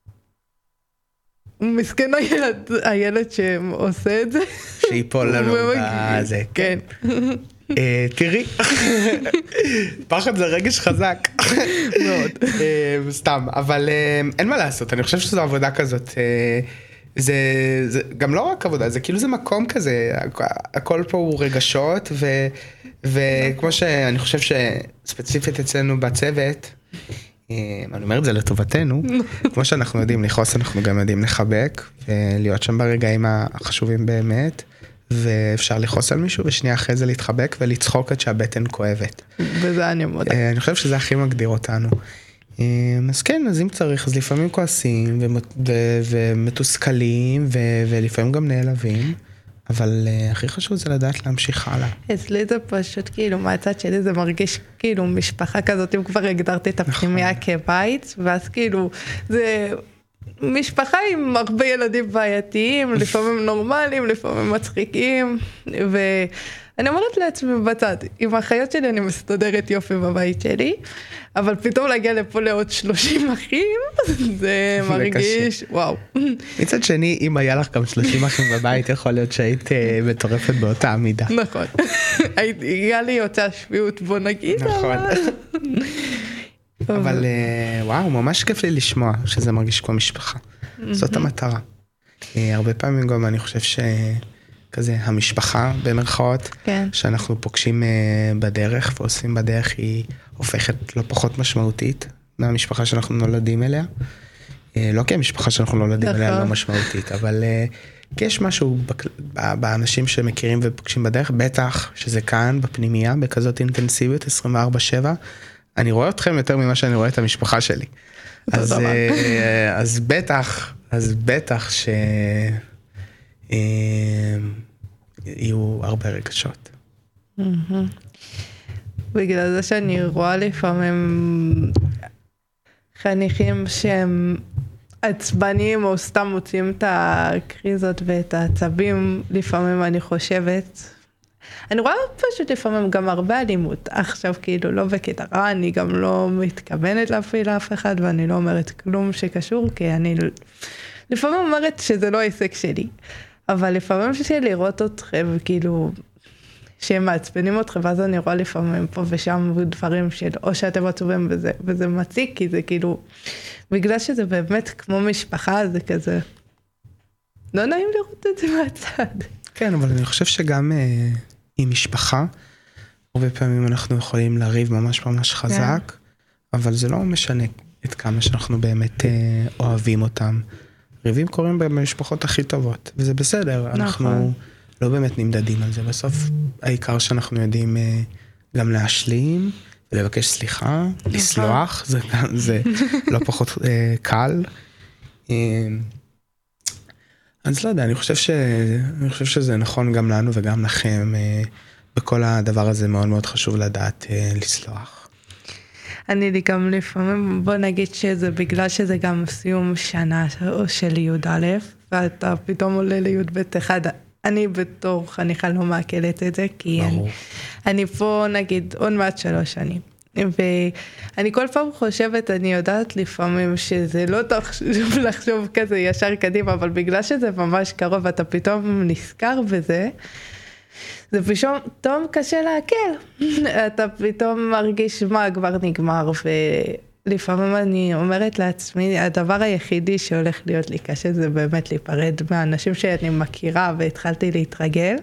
מסכן הילד שעושה את זה. שיפול לנו בזה. כן. תראי, פחד זה רגש חזק מאוד, סתם, אבל אין מה לעשות, אני חושב שזו עבודה כזאת, זה גם לא רק עבודה, זה כאילו זה מקום כזה, הכל פה הוא רגשות, וכמו שאני חושב שספציפית אצלנו בצוות, אני אומר את זה לטובתנו, כמו שאנחנו יודעים לכעוס, אנחנו גם יודעים לחבק, ולהיות שם ברגעים החשובים באמת, ואפשר לכעוס על מישהו, ושנייה אחרי זה להתחבק ולצחוק עד שהבטן כואבת. וזה אני מודה. אני חושב שזה הכי מגדיר אותנו. אז כן, אז אם צריך, אז לפעמים כועסים ומתוסכלים, ולפעמים גם נעלבים, אבל הכי חשוב זה לדעת להמשיך הלאה. אצלי זה פשוט כאילו, מהצד שלי זה מרגיש כאילו משפחה כזאת, אם כבר הגדרתי את הפנימיה כבית, ואז כאילו זה... משפחה עם הרבה ילדים בעייתיים, לפעמים נורמליים, לפעמים מצחיקים, ואני אומרת לעצמי בצד, עם החיות שלי אני מסתדרת יופי בבית שלי, אבל פתאום להגיע לפה לעוד 30 אחים, זה מרגיש, וואו. מצד שני, אם היה לך גם 30 אחים בבית, יכול להיות שהיית מטורפת באותה עמידה. נכון. היה לי יוצא שביעות, בוא נגיד. נכון. אבל וואו, ממש כיף לי לשמוע שזה מרגיש כמו משפחה. זאת המטרה. הרבה פעמים גם אני חושב שכזה המשפחה במרכאות, שאנחנו פוגשים בדרך ועושים בדרך, היא הופכת לא פחות משמעותית מהמשפחה שאנחנו נולדים אליה. לא כי המשפחה שאנחנו נולדים אליה לא משמעותית, אבל כי יש משהו באנשים שמכירים ופוגשים בדרך, בטח שזה כאן בפנימייה, בכזאת אינטנסיביות 24/7, אני רואה אתכם יותר ממה שאני רואה את המשפחה שלי. אז בטח יהיו הרבה רגשות. בגלל זה שאני רואה לפעמים חניכים שהם עצבניים או סתם מוצאים את הקריזות ואת העצבים, לפעמים אני חושבת... אני רואה פשוט לפעמים גם הרבה אלימות, עכשיו כאילו לא בקטע רע, אני גם לא מתכוונת להפעיל אף אחד, ואני לא אומרת כלום שקשור, כי אני לפעמים אומרת שזה לא העסק שלי, אבל לפעמים לראות אתכם, כאילו, שהם מעצבנים אתכם, ואז אני רואה לפעמים פה ושם דברים של, או שאתם עצובים בזה, וזה מציק, כי זה כאילו, בגלל שזה באמת כמו משפחה, זה כזה, לא נעים לראות את זה מהצד. כן, אבל אני חושב שגם עם משפחה, הרבה פעמים אנחנו יכולים לריב ממש ממש חזק, אבל זה לא משנה את כמה שאנחנו באמת אוהבים אותם. ריבים קורים במשפחות הכי טובות, וזה בסדר, אנחנו לא באמת נמדדים על זה. בסוף העיקר שאנחנו יודעים גם להשלים, ולבקש סליחה, לסלוח, זה לא פחות קל. אז לא יודע, אני חושב שזה נכון גם לנו וגם לכם, בכל הדבר הזה מאוד מאוד חשוב לדעת לסלוח. אני לי גם לפעמים, בוא נגיד שזה בגלל שזה גם סיום שנה של י"א, ואתה פתאום עולה לי"ב אחד, אני בתור חניכה לא מעכלת את זה, כי אני פה נגיד עוד מעט 3 שנים. ואני כל פעם חושבת, אני יודעת לפעמים שזה לא תחשוב לחשוב כזה ישר קדימה, אבל בגלל שזה ממש קרוב, אתה פתאום נזכר בזה, זה פתאום קשה להקל. אתה פתאום מרגיש מה כבר נגמר, ולפעמים אני אומרת לעצמי, הדבר היחידי שהולך להיות לי קשה, זה באמת להיפרד מהאנשים שאני מכירה, והתחלתי להתרגל.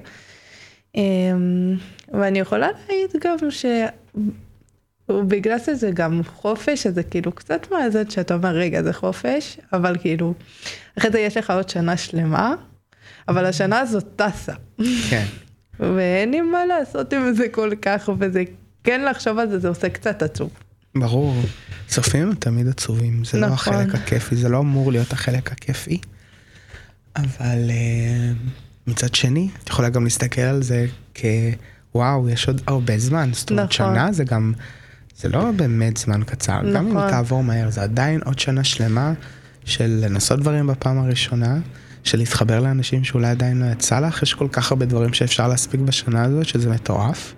ואני יכולה להעיד גם ובגלל שזה גם חופש, אז זה כאילו קצת מאזן שאתה אומר, רגע, זה חופש, אבל כאילו, אחרי זה יש לך עוד שנה שלמה, אבל השנה הזאת טסה. כן. ואין לי מה לעשות עם זה כל כך, וזה כן לחשוב על זה, זה עושה קצת עצוב. ברור, סופים הם תמיד עצובים, זה לא החלק הכיפי, זה לא אמור להיות החלק הכיפי, אבל מצד שני, את יכולה גם להסתכל על זה כוואו, יש עוד הרבה זמן, זאת אומרת שנה זה גם, זה לא באמת זמן קצר, גם אם תעבור מהר, זה עדיין עוד שנה שלמה של לנסות דברים בפעם הראשונה, של להתחבר לאנשים שאולי עדיין לא יצא לך, יש כל כך הרבה דברים שאפשר להספיק בשנה הזאת, שזה מטורף.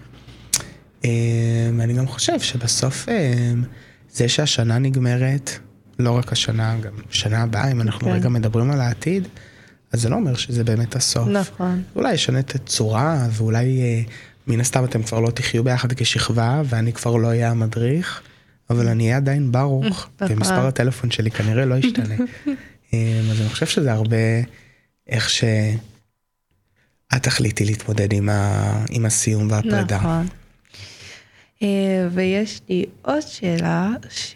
ואני גם חושב שבסוף זה שהשנה נגמרת, לא רק השנה, גם שנה הבאה, אם אנחנו רגע מדברים על העתיד, אז זה לא אומר שזה באמת הסוף. נכון. אולי ישנה את הצורה, ואולי מן הסתם אתם כבר לא תחיו ביחד כשכבה, ואני כבר לא אהיה המדריך, אבל אני אהיה עדיין ברוך, ומספר הטלפון שלי כנראה לא ישתנה. אז אני חושב שזה הרבה איך שאת תחליטי להתמודד עם הסיום והפרידה. נכון. ויש לי עוד שאלה,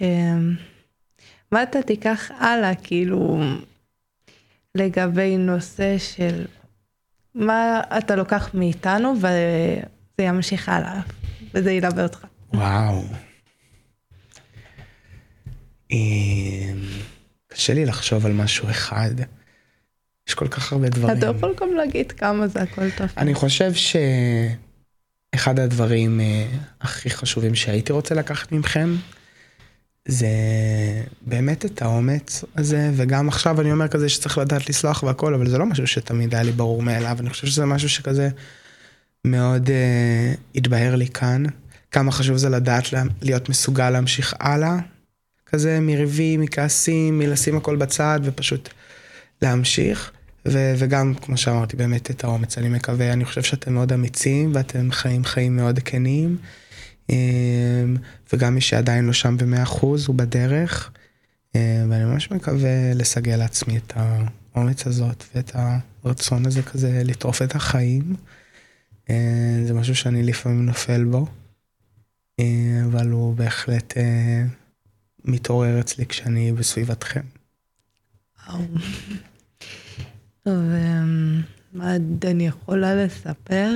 מה אתה תיקח הלאה, כאילו, לגבי נושא של מה אתה לוקח מאיתנו, וזה ימשיך הלאה, וזה ילווה אותך. וואו. קשה לי לחשוב על משהו אחד. יש כל כך הרבה דברים. אתה יכול גם להגיד כמה זה הכל טוב. אני חושב שאחד הדברים הכי חשובים שהייתי רוצה לקחת מכם, זה באמת את האומץ הזה, וגם עכשיו אני אומר כזה שצריך לדעת לסלוח והכל, אבל זה לא משהו שתמיד היה לי ברור מאליו, אני חושב שזה משהו שכזה מאוד התבהר לי כאן, כמה חשוב זה לדעת להיות מסוגל להמשיך הלאה, כזה מריבים, מכעסים, מלשים הכל בצד ופשוט להמשיך, וגם כמו שאמרתי באמת את האומץ, אני מקווה, אני חושב שאתם מאוד אמיצים ואתם חיים מאוד כנים, וגם מי שעדיין לא שם ב100% הוא בדרך, ואני ממש מקווה לסגל לעצמי את האומץ הזאת ואת הרצון הזה כזה לטרוף את החיים, זה משהו שאני לפעמים נופל בו, אבל הוא בהחלט מתעורר אצלי כשאני בסביבתכם. ומה אני יכולה לספר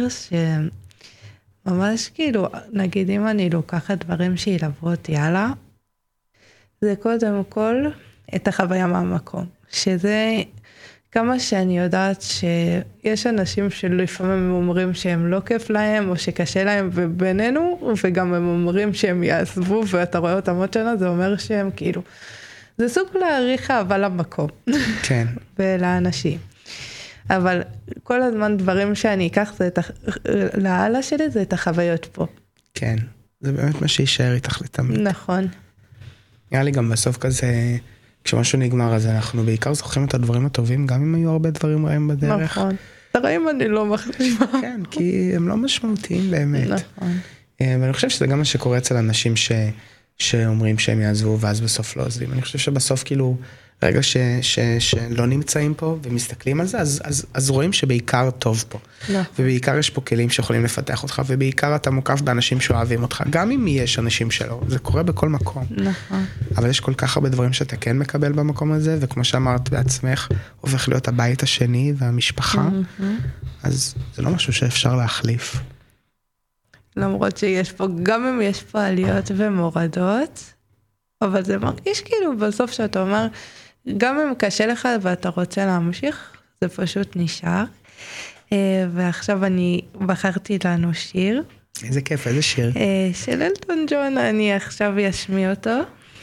שממש כאילו, נגיד אם אני לוקחת דברים שילוו אותי הלאה, זה קודם כל את החוויה מהמקום, שזה כמה שאני יודעת שיש אנשים שלפעמים אומרים שהם לא כיף להם או שקשה להם ובינינו, וגם הם אומרים שהם יעזבו ואתה רואה אותם עוד שנה, זה אומר שהם כאילו, זה סוג להעריך אהבה למקום. כן. ולאנשים. אבל כל הזמן דברים שאני אקח להעלה שלי זה את החוויות פה. כן, זה באמת מה שישאר איתך לתמיד. נכון. נראה לי גם בסוף כזה, כשמשהו נגמר, אז אנחנו בעיקר זוכרים את הדברים הטובים, גם אם היו הרבה דברים רעים בדרך. נכון. הרעים אני לא מחלימה. כן, כי הם לא משמעותיים באמת. נכון. ואני חושב שזה גם מה שקורה אצל אנשים שאומרים שהם יעזבו, ואז בסוף לא עוזבים. אני חושב שבסוף כאילו, רגע שלא נמצאים פה ומסתכלים על זה, אז רואים שבעיקר טוב פה. ובעיקר יש פה כלים שיכולים לפתח אותך, ובעיקר אתה מוקף באנשים שאוהבים אותך, גם אם יש אנשים שלא, זה קורה בכל מקום. נכון. אבל יש כל כך הרבה דברים שאתה כן מקבל במקום הזה, וכמו שאמרת בעצמך, הופך להיות הבית השני והמשפחה, אז זה לא משהו שאפשר להחליף. למרות שיש פה, גם אם יש פה עליות ומורדות, אבל זה מרגיש כאילו בסוף שאתה אומר, גם אם קשה לך ואתה רוצה להמשיך, זה פשוט נשאר. ועכשיו אני בחרתי לנו שיר. איזה כיף, איזה שיר? של אלטון ג'ון, אני עכשיו אשמיע אותו.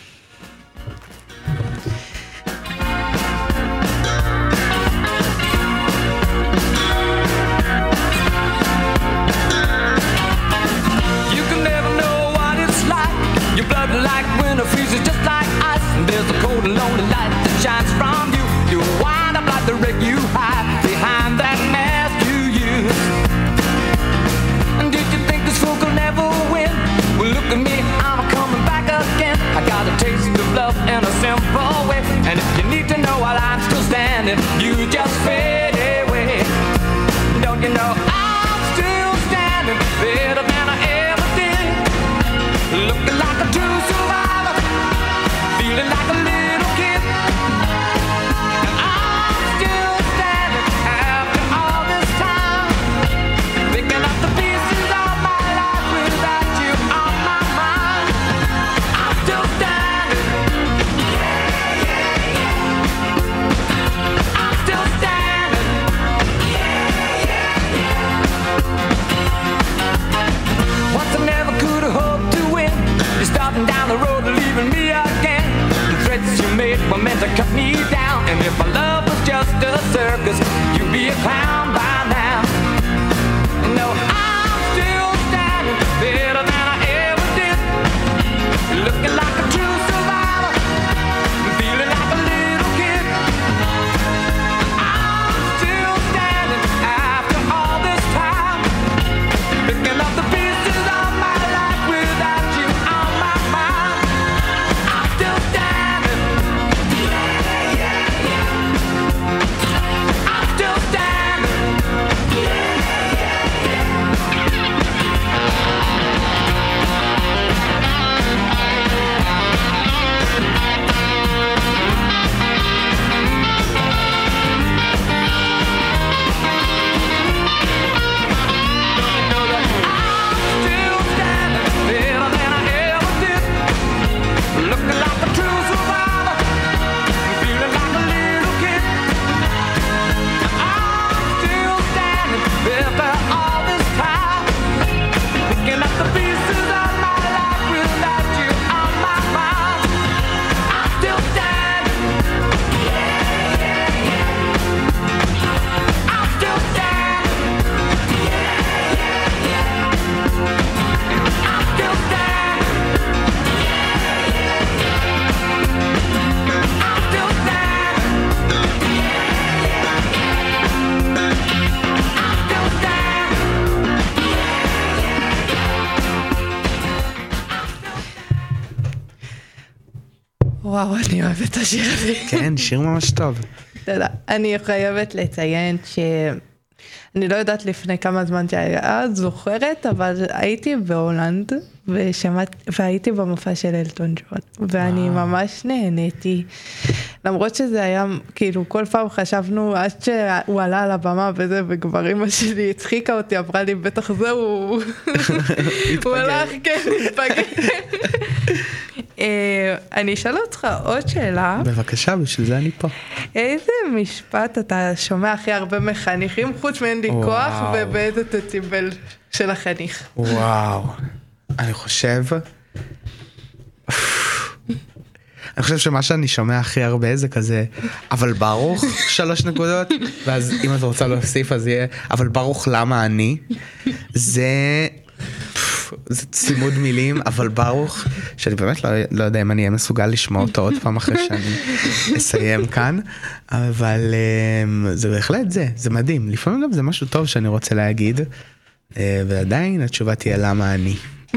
Like winter freezes just like ice, and there's a cold and lonely light that shines from you. You wind up like the wreck you hide behind that mask you use. And did you think this fool could never win? Well, look at me, I'm coming back again. I got a taste of love in a simple way, and if you need to know while I'm still standing, you just fade away. Don't you know I'm still standing better than I ever did, looking like a true survivor, feeling like a little kid. And I'm still standing after all this time, picking up the pieces of my life without you on my mind. I'm still standing. I'm still standing. Once I never could have hoped to win. You're starting down the road and leaving me again. The threats you made were meant to cut me down, and if my love was just a circus, you'd be a clown by now. No, I'm still standing better than I ever did, looking like a true survivor, feeling like a little kid. I'm still standing after all this time, picking up the pieces of my life without you on my mind. I'm still standing. I'm still standing. Still standing better than I ever did, looking like a true survivor, feeling like a little kid. I'm still standing after all this time, picking up the pieces of my life without you on my mind. I'm still standing. I'm still standing. I'm still standing. I'm still וואו, אני אוהבת את השיר הזה. כן, שיר ממש טוב. תודה. אני חייבת לציין אני לא יודעת לפני כמה זמן שהיה זוכרת, אבל הייתי בהולנד והייתי במופע של אלטון ג'ון, ואני ממש נהניתי, למרות שזה היה, כאילו כל פעם חשבנו, עד שהוא עלה על הבמה וזה, וכבר אמא שלי הצחיקה אותי, אמרה לי, בטח זהו, הוא הלך, כן, התפגר. אני אשאל אותך עוד שאלה. בבקשה, בשביל זה אני פה. איזה משפט אתה שומע הכי הרבה מחניכים, חוץ מאין לי כוח, ובאיזה דציבל של החניך? וואו, אני חושב שמה שאני שומע הכי הרבה זה כזה, אבל ברוך, 3 נקודות, ואז אם אתה רוצה להוסיף אז יהיה, אבל ברוך למה אני? זה צימוד מילים, אבל ברוך, שאני באמת לא יודע אם אני אהיה מסוגל לשמוע אותו עוד פעם אחרי שאני אסיים כאן, אבל זה בהחלט זה מדהים, לפעמים גם זה משהו טוב שאני רוצה להגיד, ועדיין התשובה תהיה למה אני.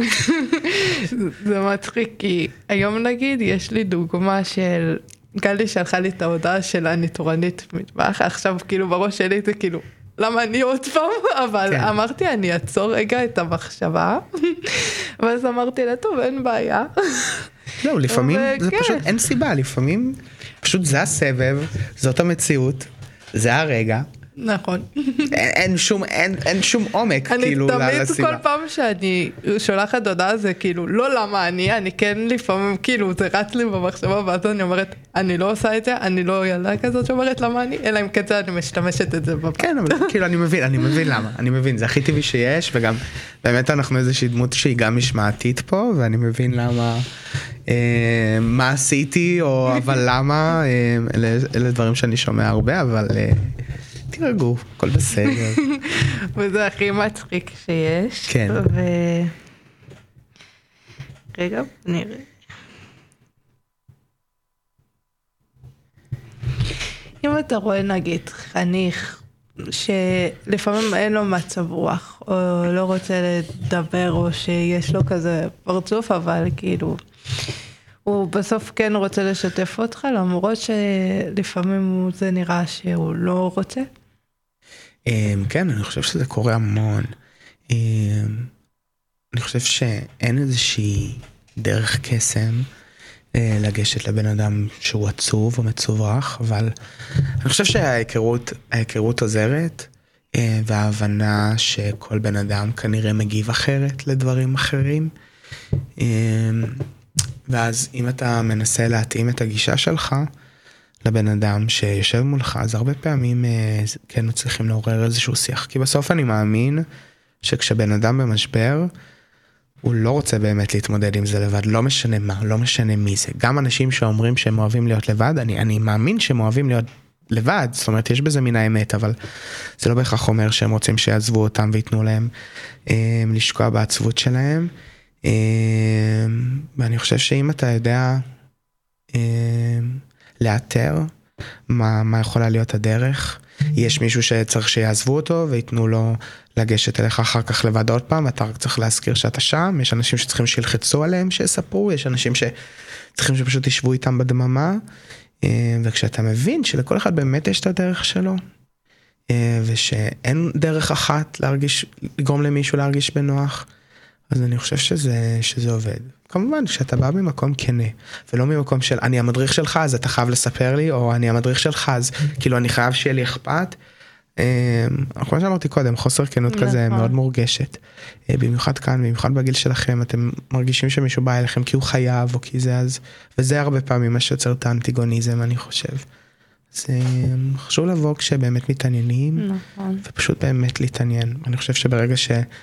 זה מצחיק, כי היום נגיד יש לי דוגמה של גלי שלחה לי את ההודעה של אני תורנית מטבח, עכשיו כאילו בראש שלי זה כאילו למה אני עוד פעם, אבל אמרתי אני אעצור רגע את המחשבה, ואז אמרתי לה טוב אין בעיה. לא, לפעמים זה פשוט אין סיבה, לפעמים פשוט זה הסבב, זאת המציאות, זה הרגע, נכון. אין שום עומק, כאילו, אני תמיד לסיבה. כל פעם שאני שולחת הודעה זה כאילו, לא למה אני כן לפעמים כאילו זה רץ לי במחשבה ואז אני אומרת, אני לא עושה את זה, אני לא ילדה כזאת שאומרת למה אני, אלא אם כן זה אני משתמשת את זה בפעם. כן, אבל כאילו אני מבין למה, אני מבין, זה הכי טבעי שיש, וגם באמת אנחנו איזושהי דמות שהיא גם משמעתית פה, ואני מבין למה, מה עשיתי, או אבל למה, אלה דברים שאני שומע הרבה, אבל תירגעו, הכל בסדר. וזה הכי מצחיק שיש. כן. רגע, נראה. אם אתה רואה נגיד חניך שלפעמים אין לו מצב רוח או לא רוצה לדבר או שיש לו כזה פרצוף אבל כאילו הוא בסוף כן רוצה לשתף אותך למרות שלפעמים זה נראה שהוא לא רוצה. כן, אני חושב שזה קורה המון. אני חושב שאין איזושהי דרך קסם לגשת לבן אדם שהוא עצוב או מצוברח, אבל אני חושב שההיכרות עוזרת, וההבנה שכל בן אדם כנראה מגיב אחרת לדברים אחרים. ואז אם אתה מנסה להתאים את הגישה שלך לבן אדם שיושב מולך, אז הרבה פעמים כן מצליחים לעורר איזשהו שיח. כי בסוף אני מאמין שכשבן אדם במשבר, הוא לא רוצה באמת להתמודד עם זה לבד, לא משנה מה, לא משנה מי זה. גם אנשים שאומרים שהם אוהבים להיות לבד, אני מאמין שהם אוהבים להיות לבד, זאת אומרת, יש בזה מן האמת, אבל זה לא בהכרח אומר שהם רוצים שיעזבו אותם ויתנו להם לשקוע בעצבות שלהם. ואני חושב שאם אתה יודע לאתר מה יכולה להיות הדרך, יש מישהו שצריך שיעזבו אותו ויתנו לו לגשת אליך אחר כך לבד עוד פעם, ואתה רק צריך להזכיר שאתה שם, יש אנשים שצריכים שילחצו עליהם שיספרו, יש אנשים שצריכים שפשוט ישבו איתם בדממה, וכשאתה מבין שלכל אחד באמת יש את הדרך שלו, ושאין דרך אחת לגרום למישהו להרגיש בנוח, אז אני חושב שזה עובד. כמובן, כשאתה בא ממקום כנה, ולא ממקום של אני המדריך שלך, אז אתה חייב לספר לי, או אני המדריך שלך, אז כאילו אני חייב שיהיה לי אכפת. כמו שאמרתי קודם, חוסר כנות כזה מאוד מורגשת. במיוחד כאן, במיוחד בגיל שלכם, אתם מרגישים שמישהו בא אליכם כי הוא חייב, או כי זה אז, וזה הרבה פעמים מה שיוצר את האנטיגוניזם, אני חושב. אז חשוב לבוא כשבאמת מתעניינים, ופשוט באמת להתעניין. אני חושב שברגע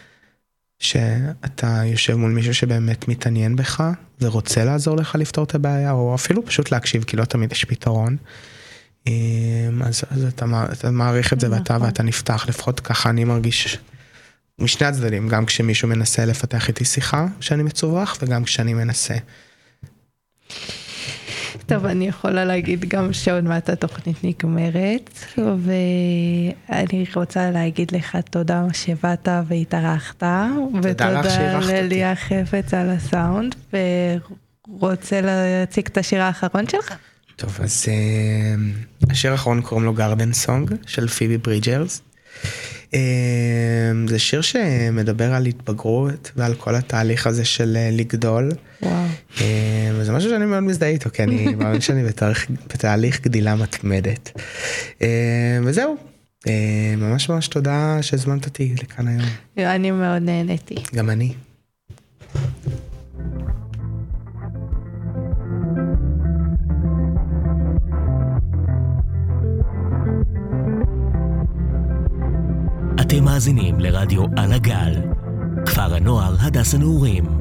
שאתה יושב מול מישהו שבאמת מתעניין בך, ורוצה לעזור לך לפתור את הבעיה, או אפילו פשוט להקשיב, כי לא תמיד יש פתרון, אז אתה מעריך את זה ואתה נפתח, לפחות ככה אני מרגיש משני הצדדים, גם כשמישהו מנסה לפתח איתי שיחה שאני מצווח, וגם כשאני מנסה. טוב, אני יכולה להגיד גם שעוד מעט התוכנית נגמרת, ואני רוצה להגיד לך תודה שבאת והתארחת, ותודה לליה חפץ על הסאונד, ורוצה להציג את השיר האחרון שלך. טוב, אז השיר האחרון קוראים לו גרדן סונג של פיבי ברידג'רס. זה שיר שמדבר על התבגרות ועל כל התהליך הזה של לגדול. וזה משהו שאני מאוד מזדהה איתו, כי אני מאמין שאני בתהליך גדילה מתמדת. וזהו, ממש ממש תודה שהזמנת אותי לכאן היום. אני מאוד נהניתי. גם אני. אתם מאזינים לרדיו על הגל, כפר הנוער הדס הנעורים.